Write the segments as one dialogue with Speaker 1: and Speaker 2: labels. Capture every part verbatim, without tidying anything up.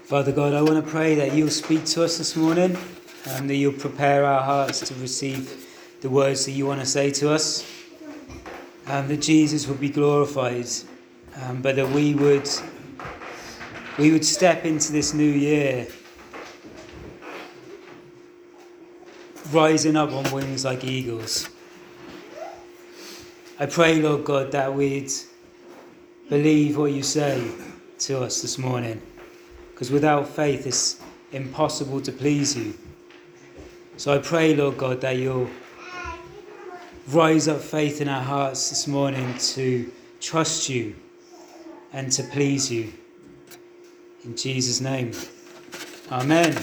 Speaker 1: Father God, I want to pray that you'll speak to us this morning, and that you'll prepare our hearts to receive the words that you want to say to us, and that Jesus will be glorified, um, but that we would we would step into this new year rising up on wings like eagles. I pray, Lord God, that we'd believe what you say to us this morning, because without faith it's impossible to please you. So I pray, Lord God, that you'll rise up faith in our hearts this morning to trust you and to please you. In Jesus' name, amen.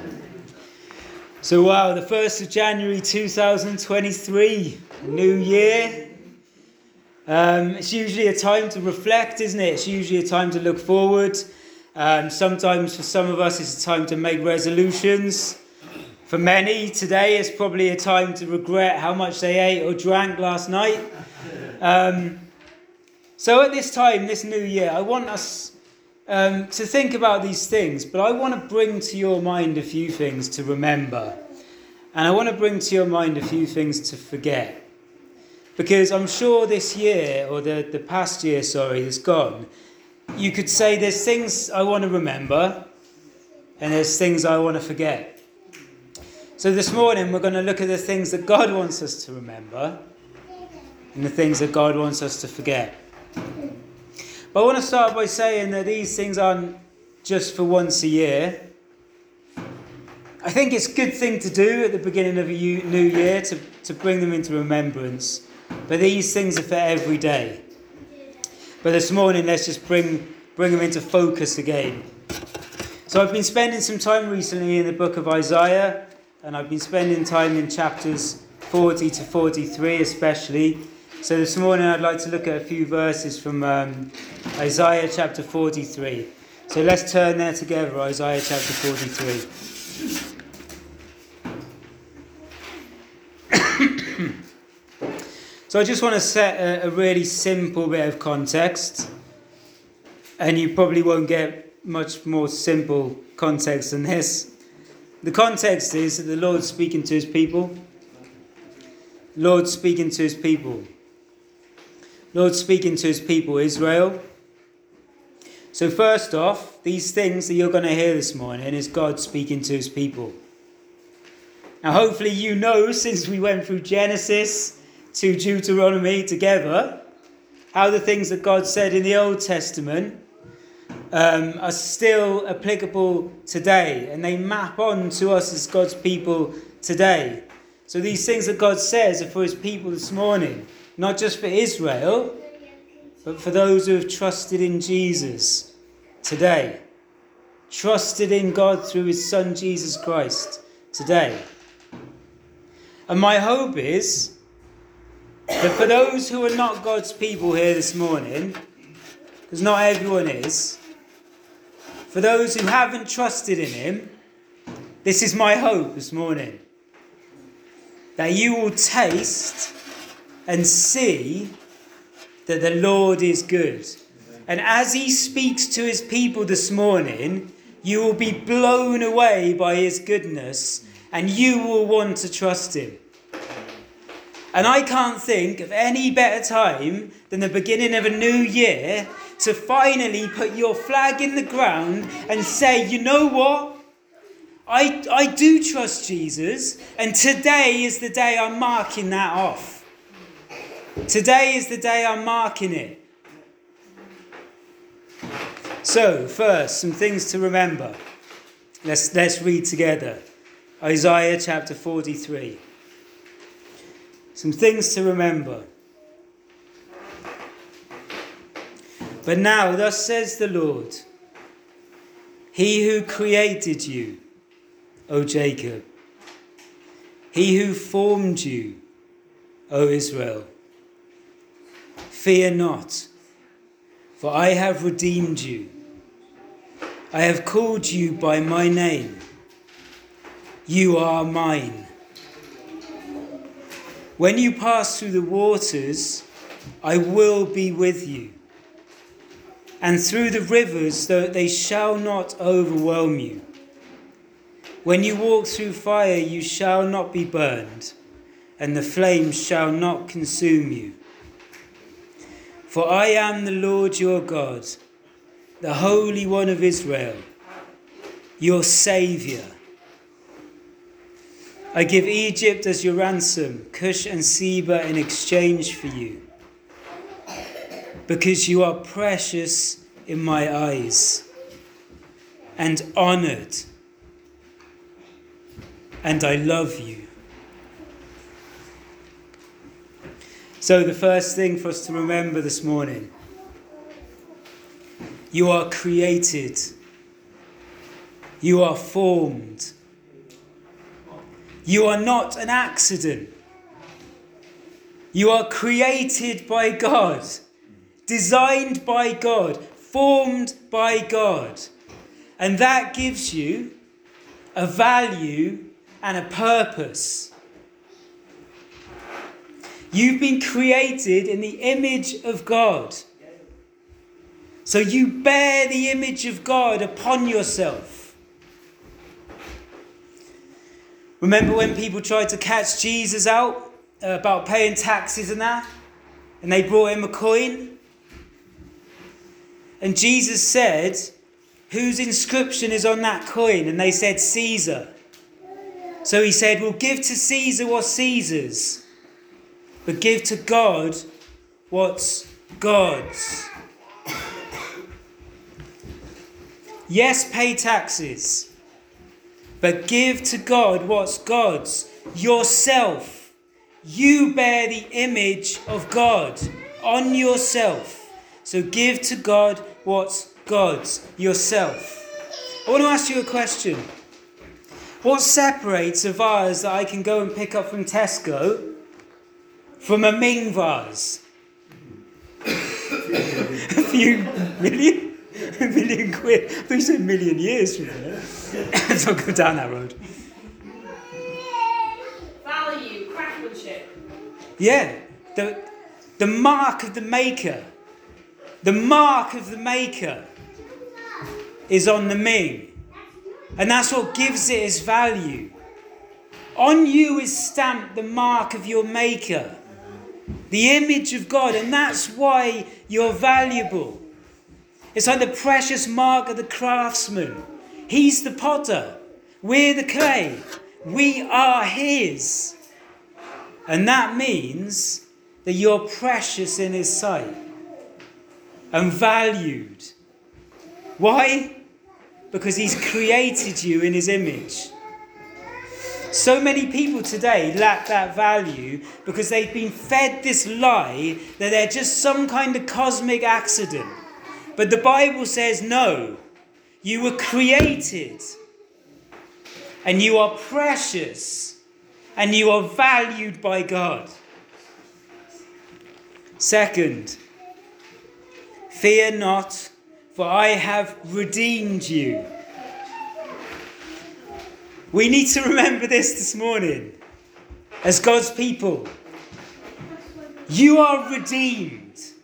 Speaker 1: So wow, the first of January two thousand twenty-three, new year. Um, it's usually a time to reflect, isn't it? It's usually a time to look forward. Um, sometimes for some of us it's a time to make resolutions. For many, today is probably a time to regret how much they ate or drank last night. Um, so at this time, this new year, I want us um, to think about these things, but I want to bring to your mind a few things to remember. And I want to bring to your mind a few things to forget. Because I'm sure this year, or the, the past year, sorry, that's gone, you could say there's things I want to remember and there's things I want to forget. So this morning we're going to look at the things that God wants us to remember and the things that God wants us to forget. But I want to start by saying that these things aren't just for once a year. I think it's a good thing to do at the beginning of a new year to, to bring them into remembrance. But these things are for every day. But this morning, let's just bring bring them into focus again. So I've been spending some time recently in the book of Isaiah, and I've been spending time in chapters forty to forty-three especially. So this morning I'd like to look at a few verses from um, Isaiah chapter forty-three. So let's turn there together, Isaiah chapter forty-three. So I just want to set a, a really simple bit of context, and you probably won't get much more simple context than this. The context is that the Lord's speaking to his people. Lord's speaking to his people. Lord's speaking to his people, Israel. So first off, these things that you're going to hear this morning is God speaking to his people. Now hopefully you know, since we went through Genesis to Deuteronomy together, how the things that God said in the Old Testament um, are still applicable today, and they map on to us as God's people today. So these things that God says are for his people this morning, not just for Israel, but for those who have trusted in Jesus today, trusted in God through his Son Jesus Christ today. And my hope is that for those who are not God's people here this morning, because not everyone is, for those who haven't trusted in him, this is my hope this morning, that you will taste and see that the Lord is good. And as he speaks to his people this morning, you will be blown away by his goodness, and you will want to trust him. And I can't think of any better time than the beginning of a new year to finally put your flag in the ground and say, you know what? I, I do trust Jesus, and today is the day I'm marking that off. Today is the day I'm marking it. So, first, some things to remember. Let's, let's read together. Isaiah chapter forty-three. Some things to remember. But now, thus says the Lord, he who created you, O Jacob, he who formed you, O Israel, fear not, for I have redeemed you. I have called you by my name. You are mine. When you pass through the waters, I will be with you. and through the rivers, though they shall not overwhelm you. When you walk through fire, you shall not be burned, and the flames shall not consume you. For I am the Lord your God, the Holy One of Israel, your Saviour. I give Egypt as your ransom, Cush and Seba in exchange for you, because you are precious in my eyes and honoured, and I love you. So the first thing for us to remember this morning, you are created, you are formed. You are not an accident. You are created by God, designed by God, formed by God. And that gives you a value and a purpose. You've been created in the image of God. So you bear the image of God upon yourself. Remember when people tried to catch Jesus out uh, about paying taxes and that? And they brought him a coin? And Jesus said, whose inscription is on that coin? And they said, Caesar. So he said, well, give to Caesar what's Caesar's, but give to God what's God's. Yes, pay taxes. But give to God what's God's. Yourself. You bear the image of God on yourself. So give to God what's God's. Yourself. I want to ask you a question. What separates a vase that I can go and pick up from Tesco from a Ming vase? A few million? A million quid. I thought you said a million years from there. Let's not go down that road.
Speaker 2: Value, craftsmanship.
Speaker 1: Yeah, the, the mark of the maker. The mark of the maker is on the Ming. And that's what gives it its value. On you is stamped the mark of your maker. The image of God. And that's why you're valuable. It's like the precious mark of the craftsman. He's the potter. We're the clay. We are his. And that means that you're precious in his sight and valued. Why? Because he's created you in his image. So many people today lack that value because they've been fed this lie that they're just some kind of cosmic accident. But the Bible says no. You were created. And you are precious. And you are valued by God. Second, fear not, for I have redeemed you. We need to remember this this morning as God's people. You are redeemed.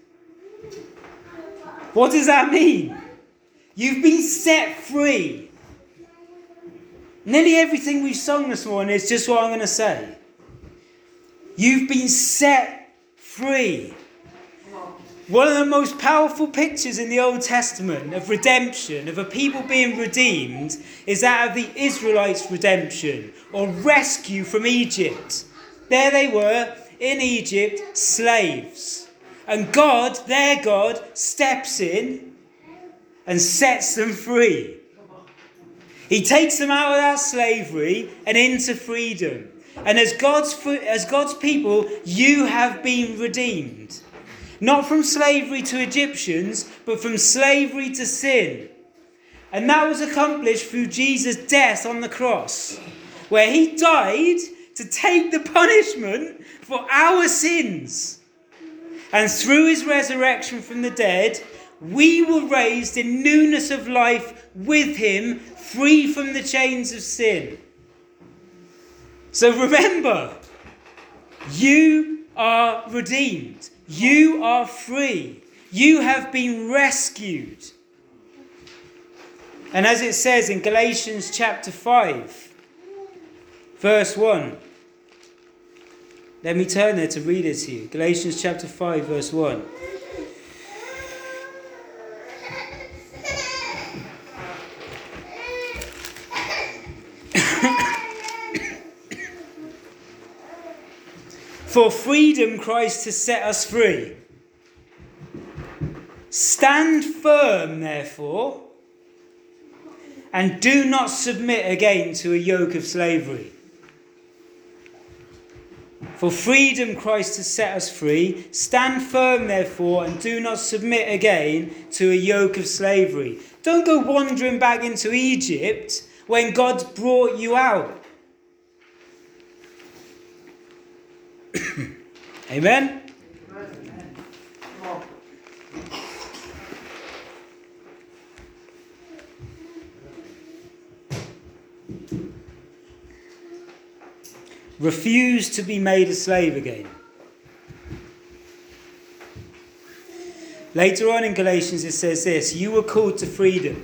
Speaker 1: What does that mean? You've been set free. Nearly everything we've sung this morning is just what I'm going to say. You've been set free. One of the most powerful pictures in the Old Testament of redemption, of a people being redeemed, is that of the Israelites' redemption or rescue from Egypt. There they were in Egypt, slaves. And God, their God, steps in and sets them free. He takes them out of that slavery and into freedom. And as God's, as God's people, you have been redeemed. Not from slavery to Egyptians, but from slavery to sin. And that was accomplished through Jesus' death on the cross, where he died to take the punishment for our sins. And through his resurrection from the dead, we were raised in newness of life with him, free from the chains of sin. So remember, you are redeemed. You are free. You have been rescued. And as it says in Galatians chapter five, verse one. Let me turn there to read it to you. Galatians chapter five, verse one. For freedom Christ has set us free. Stand firm, therefore, and do not submit again to a yoke of slavery. For freedom Christ has set us free. Stand firm, therefore, and do not submit again to a yoke of slavery. Don't go wandering back into Egypt when God's brought you out. Amen? Refuse to be made a slave again. Later on in Galatians it says this: you were called to freedom.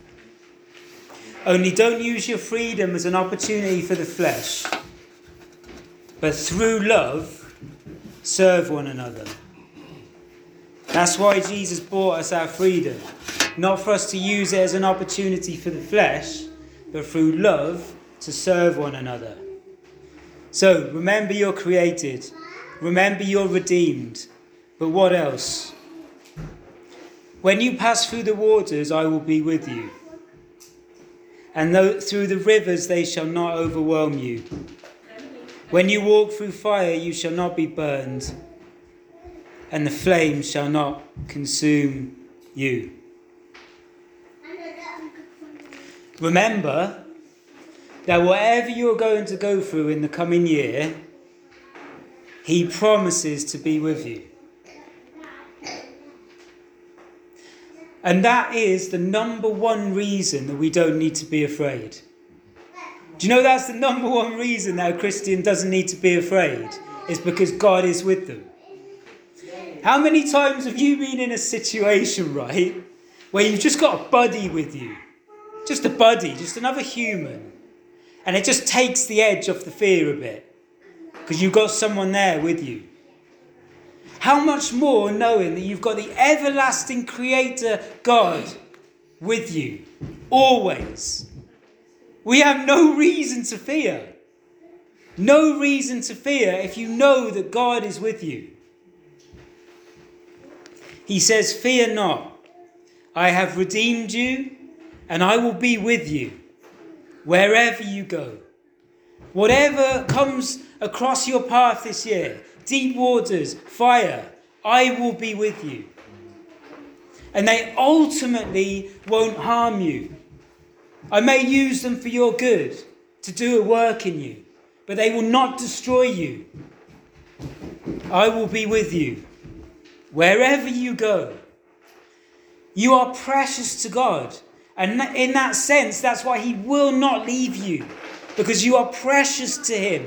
Speaker 1: Only don't use your freedom as an opportunity for the flesh, but through love, serve one another. That's why Jesus bought us our freedom. Not for us to use it as an opportunity for the flesh, but through love to serve one another. So, remember you're created. Remember you're redeemed. But what else? When you pass through the waters, I will be with you. And though through the rivers, they shall not overwhelm you. When you walk through fire, you shall not be burned, and the flames shall not consume you. Remember that whatever you're going to go through in the coming year, he promises to be with you. And that is the number one reason that we don't need to be afraid. Do you know that's the number one reason that a Christian doesn't need to be afraid? Is because God is with them. How many times have you been in a situation, right, where you've just got a buddy with you? Just a buddy, just another human. And it just takes the edge off the fear a bit. Because you've got someone there with you. How much more knowing that you've got the everlasting Creator God with you. Always. We have no reason to fear. No reason to fear if you know that God is with you. He says, fear not. I have redeemed you, and I will be with you wherever you go. Whatever comes across your path this year, deep waters, fire, I will be with you. And they ultimately won't harm you. I may use them for your good, to do a work in you, but they will not destroy you. I will be with you wherever you go. You are precious to God. And in that sense, that's why he will not leave you, because you are precious to him.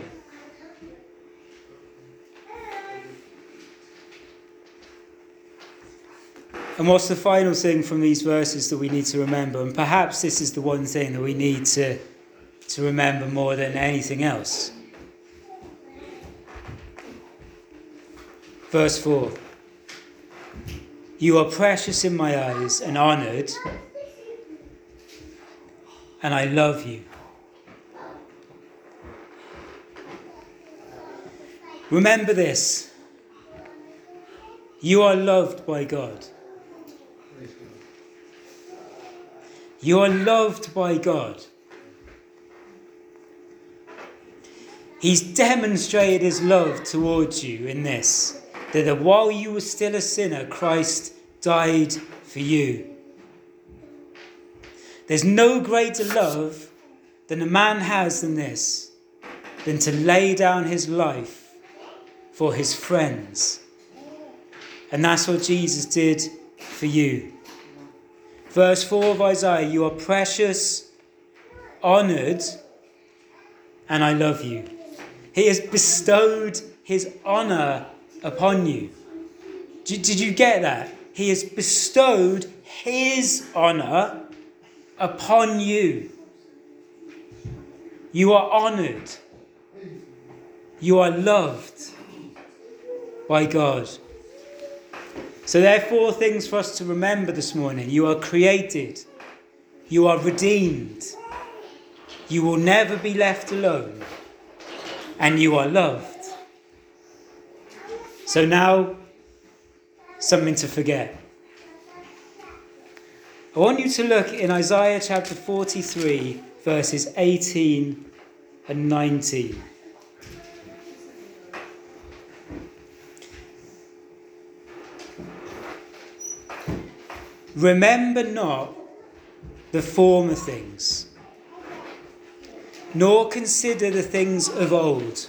Speaker 1: And what's the final thing from these verses that we need to remember? And perhaps this is the one thing that we need to, to remember more than anything else. Verse four. You are precious in my eyes and honoured, and I love you. Remember this. You are loved by God. You are loved by God. He's demonstrated his love towards you in this, that while you were still a sinner, Christ died for you. There's no greater love than a man has than this, than to lay down his life for his friends. And that's what Jesus did for you. Verse four of Isaiah, you are precious, honoured, and I love you. He has bestowed his honour upon you. Did, did you get that? he has bestowed his honour upon you. You are honoured. You are loved by God. So there are four things for us to remember this morning. You are created. You are redeemed. You will never be left alone. And you are loved. So now, something to forget. I want you to look in Isaiah chapter forty-three, verses eighteen and nineteen. Remember not the former things, nor consider the things of old.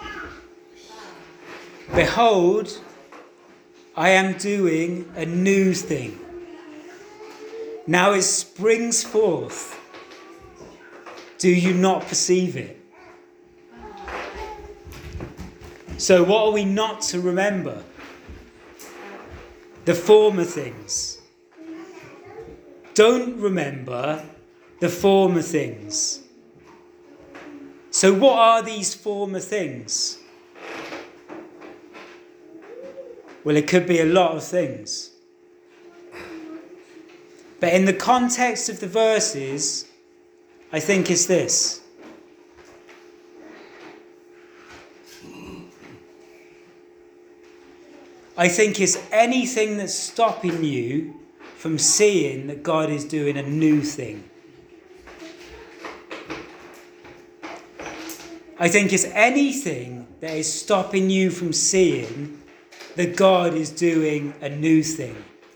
Speaker 1: Behold, I am doing a new thing. Now it springs forth. Do you not perceive it? So what are we not to remember? The former things. Don't remember the former things. So what are these former things? Well, it could be a lot of things. But in the context of the verses, I think it's this. I think it's anything that's stopping you from seeing that God is doing a new thing. I think it's anything that is stopping you from seeing that God is doing a new thing.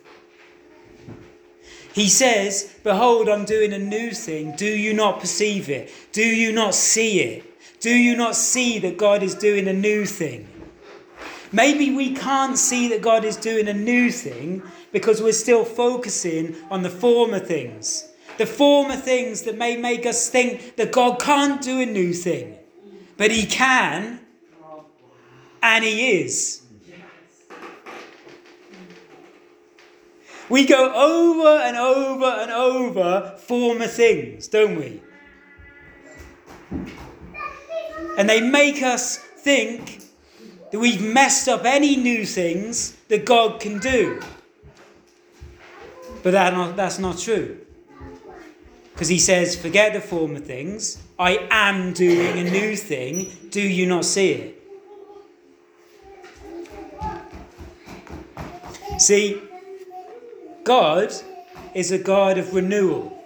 Speaker 1: He says, behold, I'm doing a new thing. Do you not perceive it? Do you not see it? Do you not see that God is doing a new thing? Maybe we can't see that God is doing a new thing because we're still focusing on the former things. The former things that may make us think that God can't do a new thing. But he can, and he is. We go over and over and over former things, don't we? And they make us think that we've messed up any new things that God can do. But that not, that's not true. Because he says, forget the former things. I am doing a new thing. Do you not see it? See, God is a God of renewal.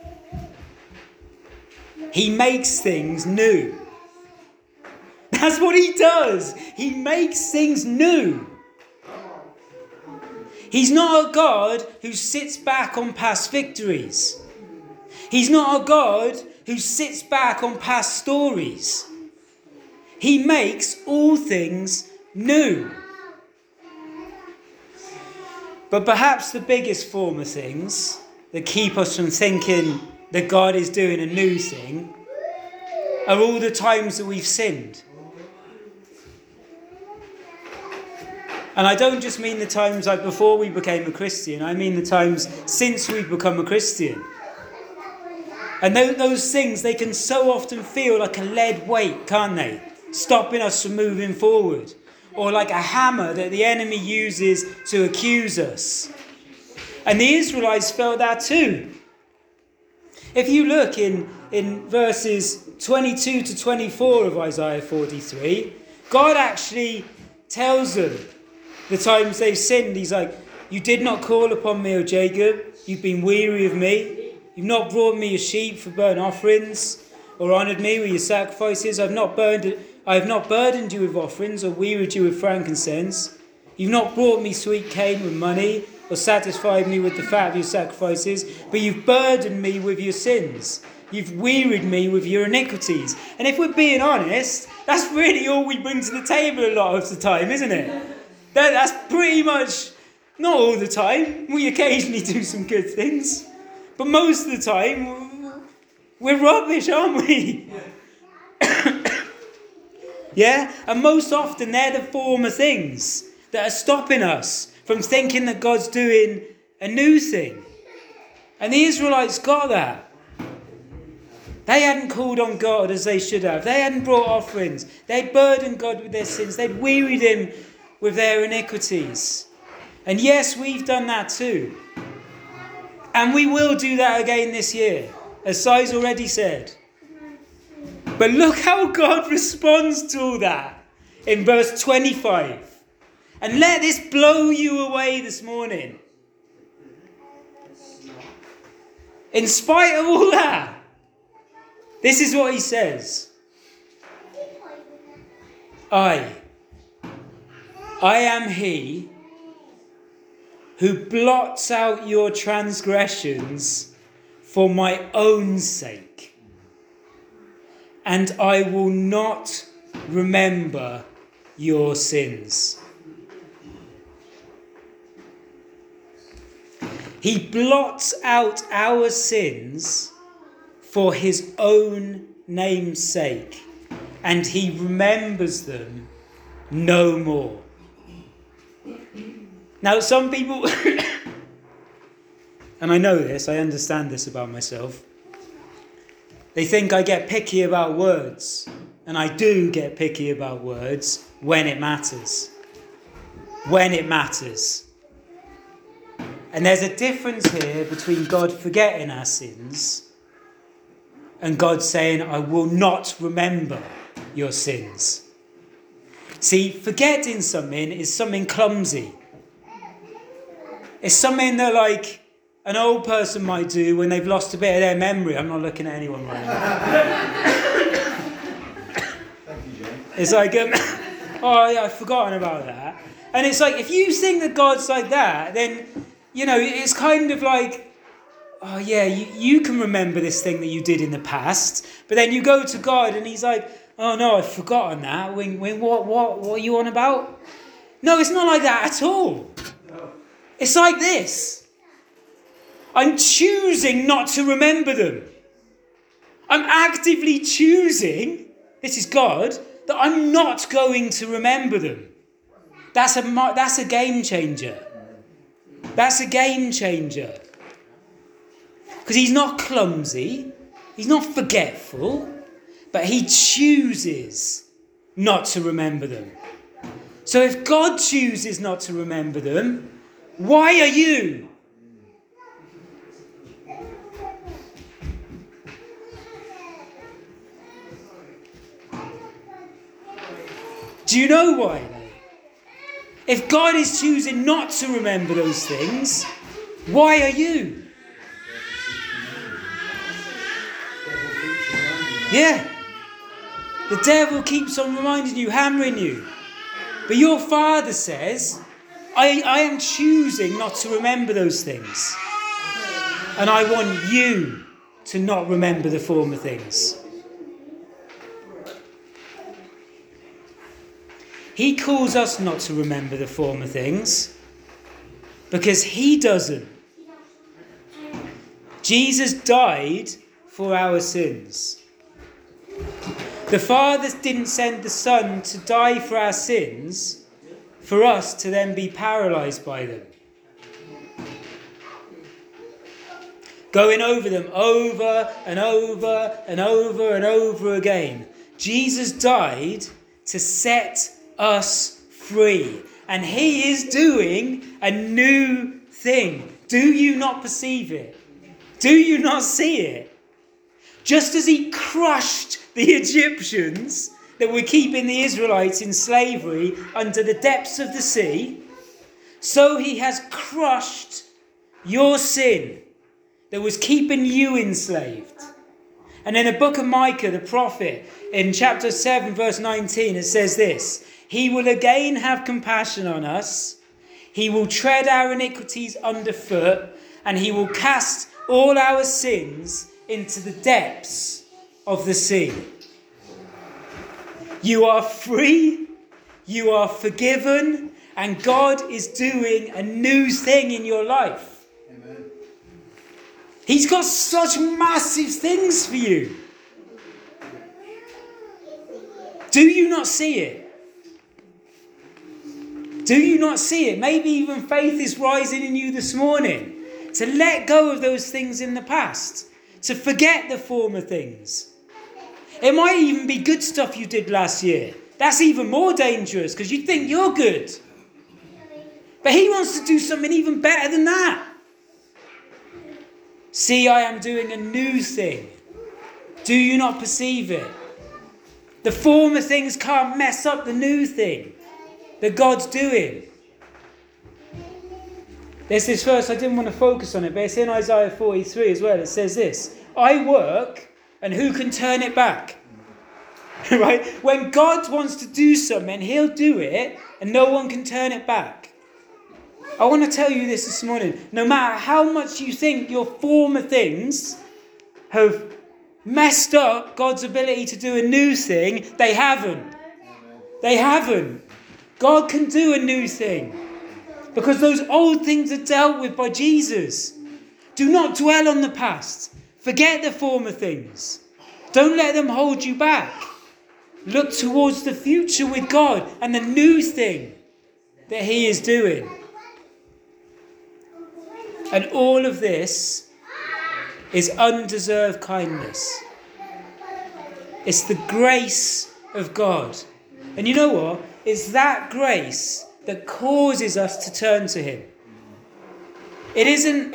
Speaker 1: He makes things new. That's what he does. He makes things new. He's not a God who sits back on past victories. He's not a God who sits back on past stories. He makes all things new. But perhaps the biggest form of things that keep us from thinking that God is doing a new thing are all the times that we've sinned. And I don't just mean the times like before we became a Christian. I mean the times since we've become a Christian. And those things, they can so often feel like a lead weight, can't they? Stopping us from moving forward. Or like a hammer that the enemy uses to accuse us. And the Israelites felt that too. If you look in, in verses twenty-two to twenty-four of Isaiah forty-three, God actually tells them the times they've sinned. He's like, you did not call upon me, O Jacob. You've been weary of me. You've not brought me a sheep for burnt offerings, or honoured me with your sacrifices. I've not burned, I have not burdened you with offerings, or wearied you with frankincense. You've not brought me sweet cane with money, or satisfied me with the fat of your sacrifices, but you've burdened me with your sins. You've wearied me with your iniquities. And if we're being honest, that's really all we bring to the table a lot of the time, isn't it? That, that's pretty much, not all the time. We occasionally do some good things. But most of the time, we're rubbish, aren't we? Yeah? And most often, they're the former things that are stopping us from thinking that God's doing a new thing. And the Israelites got that. They hadn't called on God as they should have. They hadn't brought offerings. They'd burdened God with their sins. They'd wearied him with their iniquities. And yes, we've done that too. And we will do that again this year, as Si's already said. But look how God responds to all that in verse twenty-five. And let this blow you away this morning. In spite of all that, this is what he says. I, I am he who blots out your transgressions for my own sake, and I will not remember your sins. He blots out our sins for his own name's sake, and he remembers them no more. Now, some people, and I know this, I understand this about myself, they think I get picky about words, and I do get picky about words when it matters. When it matters. And there's a difference here between God forgetting our sins and God saying, I will not remember your sins. See, forgetting something is something clumsy. It's something that, like, an old person might do when they've lost a bit of their memory. I'm not looking at anyone right now.
Speaker 3: Thank you, Jane.
Speaker 1: It's like, um, oh, yeah, I've forgotten about that. And it's like, if you think that God's like that, then, you know, it's kind of like, oh, yeah, you, you can remember this thing that you did in the past. But then you go to God and he's like, oh, no, I've forgotten that. When, when, what, what, what are you on about? No, it's not like that at all. It's like this. I'm choosing not to remember them. I'm actively choosing, this is God, that I'm not going to remember them. That's a, that's a game changer. That's a game changer. Because he's not clumsy. He's not forgetful. But he chooses not to remember them. So if God chooses not to remember them, why are you? Do you know why? If God is choosing not to remember those things, why are you? Yeah. The devil keeps on reminding you, hammering you. But your Father says, I, I am choosing not to remember those things. And I want you to not remember the former things. He calls us not to remember the former things because he doesn't. Jesus died for our sins. The Father didn't send the Son to die for our sins for us to then be paralysed by them. Going over them over and over and over and over again. Jesus died to set us free. And he is doing a new thing. Do you not perceive it? Do you not see it? Just as he crushed the Egyptians that were keeping the Israelites in slavery under the depths of the sea, so he has crushed your sin that was keeping you enslaved. And in the book of Micah, the prophet, in chapter seven, verse nineteen, it says this: he will again have compassion on us. He will tread our iniquities underfoot, and he will cast all our sins into the depths of the sea. You are free, you are forgiven, and God is doing a new thing in your life.
Speaker 3: Amen.
Speaker 1: He's got such massive things for you. Do you not see it? Do you not see it? Maybe even faith is rising in you this morning to let go of those things in the past, to forget the former things. It might even be good stuff you did last year. That's even more dangerous because you think you're good. But he wants to do something even better than that. See, I am doing a new thing. Do you not perceive it? The former things can't mess up the new thing that God's doing. There's this verse, I didn't want to focus on it, but it's in Isaiah forty-three as well. It says this: I work, and who can turn it back? Right? When God wants to do something, he'll do it, and no one can turn it back. I want to tell you this this morning. No matter how much you think your former things have messed up God's ability to do a new thing, they haven't. They haven't. God can do a new thing. Because those old things are dealt with by Jesus. Do not dwell on the past. Forget the former things. Don't let them hold you back. Look towards the future with God and the new thing that he is doing. And all of this is undeserved kindness. It's the grace of God. And you know what? It's that grace that causes us to turn to him. It isn't,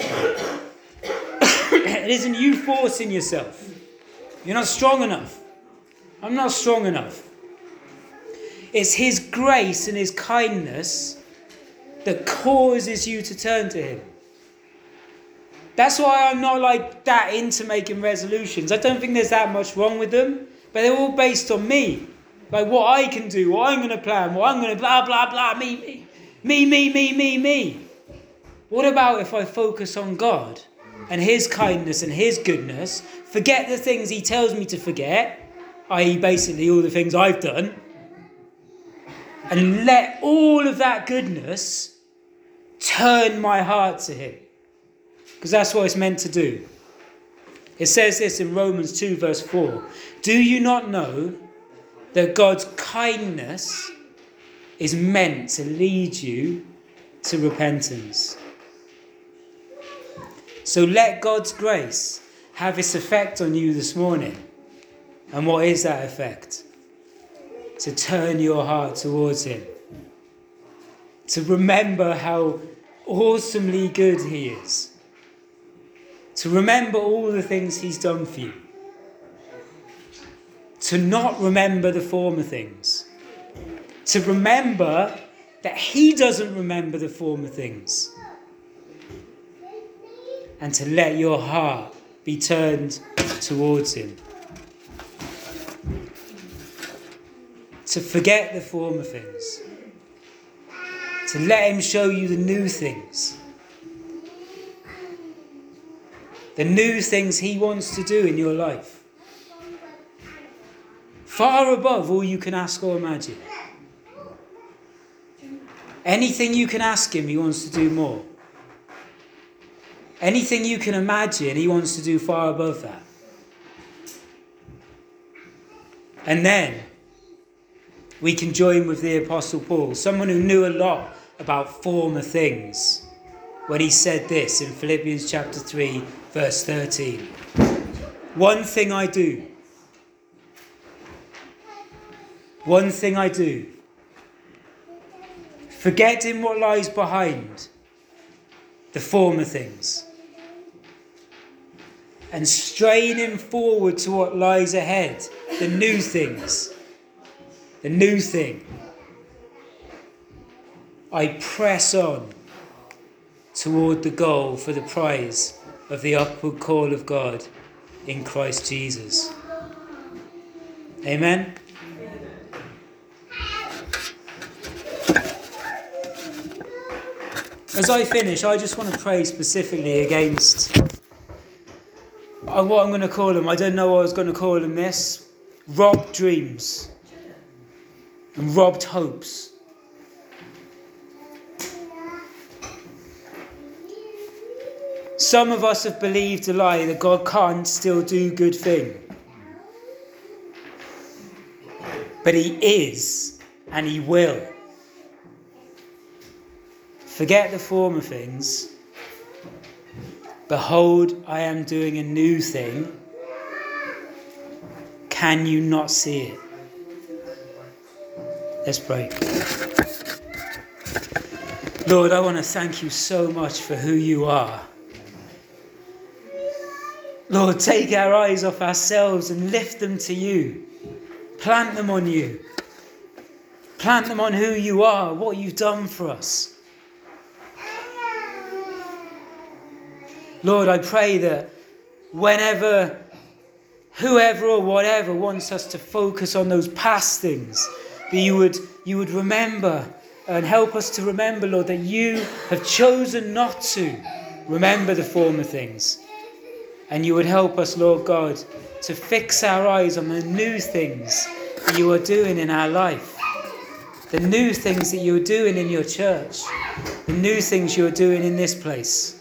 Speaker 1: it isn't you forcing yourself. You're not strong enough. I'm not strong enough. It's his grace and his kindness that causes you to turn to him. That's why I'm not like that into making resolutions. I don't think there's that much wrong with them, but they're all based on me. Like what I can do, what I'm going to plan, what I'm going to blah, blah, blah, me, me, me, me, me, me, me. What about if I focus on God and his kindness and his goodness, forget the things he tells me to forget, that is basically all the things I've done, and let all of that goodness turn my heart to him. Because that's what it's meant to do. It says this in Romans two verse four. Do you not know that God's kindness is meant to lead you to repentance? So let God's grace have its effect on you this morning. And what is that effect? To turn your heart towards him. To remember how awesomely good he is. To remember all the things he's done for you. To not remember the former things. To remember that he doesn't remember the former things. And to let your heart be turned towards him. To forget the former things. To let him show you the new things. The new things he wants to do in your life. Far above all you can ask or imagine. Anything you can ask him, he wants to do more. Anything you can imagine, he wants to do far above that. And then we can join with the Apostle Paul, someone who knew a lot about former things, when he said this in Philippians chapter three, verse thirteen. One thing I do. One thing I do. Forgetting what lies behind the former things. And straining forward to what lies ahead. The new things. The new thing. I press on toward the goal for the prize of the upward call of God in Christ Jesus. Amen. As I finish, I just want to pray specifically against uh, what I'm going to call them. I don't know what I was going to call them this. Robbed dreams. And robbed hopes. Some of us have believed a lie that God can't still do good things. But he is, and he will. Forget the former things. Behold, I am doing a new thing. Can you not see it? Let's pray. Lord, I want to thank you so much for who you are. Lord, take our eyes off ourselves and lift them to you. Plant them on you. Plant them on who you are, what you've done for us. Lord, I pray that whenever, whoever or whatever wants us to focus on those past things, that you would, you would remember and help us to remember, Lord, that you have chosen not to remember the former things. And you would help us, Lord God, to fix our eyes on the new things that you are doing in our life. The new things that you are doing in your church. The new things you are doing in this place.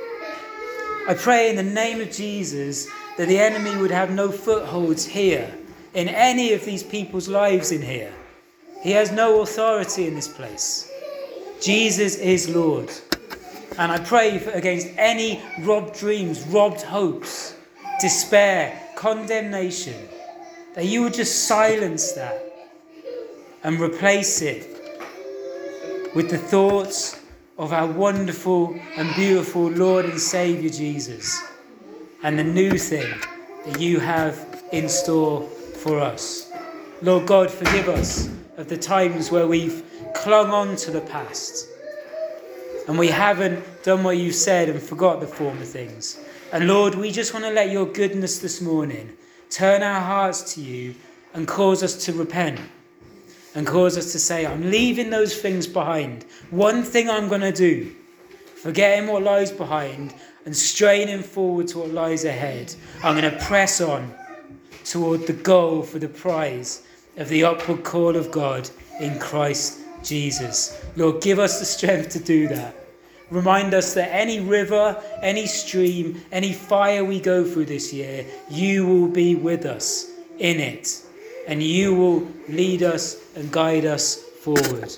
Speaker 1: I pray in the name of Jesus that the enemy would have no footholds here, in any of these people's lives in here. He has no authority in this place. Jesus is Lord. And I pray for, against any robbed dreams, robbed hopes, despair, condemnation, that you would just silence that and replace it with the thoughts of our wonderful and beautiful Lord and Saviour Jesus, and the new thing that you have in store for us. Lord God, forgive us of the times where we've clung on to the past and we haven't done what you said and forgot the former things. And Lord, we just want to let your goodness this morning turn our hearts to you and cause us to repent and cause us to say, I'm leaving those things behind. One thing I'm going to do, forgetting what lies behind and straining forward to what lies ahead. I'm going to press on toward the goal for the prize of the upward call of God in Christ Jesus. Lord, give us the strength to do that. Remind us that any river, any stream, any fire we go through this year, you will be with us in it. And you will lead us and guide us forward.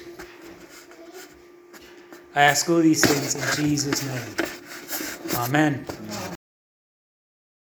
Speaker 1: I ask all these things in Jesus' name. Amen.